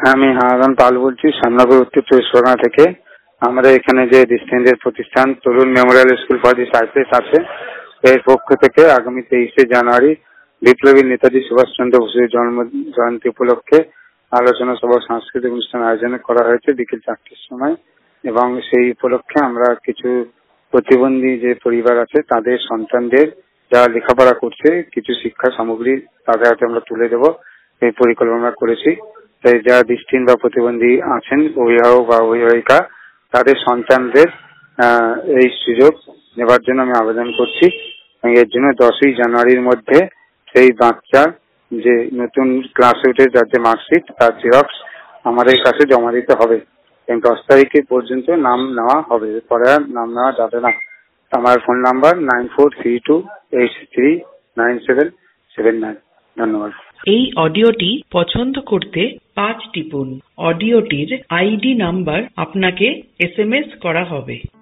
আমি হারাধন পাল বলছি, শ্যামনগর উত্তর 24 থেকে। আমাদের এখানে যে দৃষ্টিহীনদের প্রতিষ্ঠান Tarun memorial school for the cypress আছে, এর পক্ষ থেকে আগামী 23শে জানুয়ারি বিপ্লবী নেতাজি সুভাষচন্দ্র বসুর জন্ম জয়ন্তী উপলক্ষে আলোচনা সভা সাংস্কৃতিক অনুষ্ঠান আয়োজন করা হয়েছে বিকেল 4টের সময়। এবং সেই উপলক্ষে আমরা কিছু প্রতিবন্ধী যে পরিবার আছে তাদের সন্তানদের যারা লেখাপড়া করছে কিছু শিক্ষা সামগ্রী তাদের হাতে আমরা তুলে দেব এই পরিকল্পনা করেছি। তাই যারা দৃষ্টিহীন বা প্রতিবন্ধী আছেন, অভিভাবক বা অভিভাবিকা, তাদের সন্তানদের এই সুযোগ নেবার জন্য আমি আবেদন করছি। এর জন্য 10ই জানুয়ারির মধ্যে সেই বাচ্চার যে নতুন ক্লাসে উঠে যাতে মার্কশিট তার জেরক্স আমাদের কাছে জমা দিতে হবে। 10 তারিখে পর্যন্ত নাম নেওয়া হবে, পরে আর নাম নেওয়া যাবে না। আমার ফোন নাম্বার 9432839779। ধন্যবাদ। এই অডিওটি পছন্দ করতে 5 টিপুন। অডিওটির আইডি নাম্বার আপনাকে SMS করা হবে।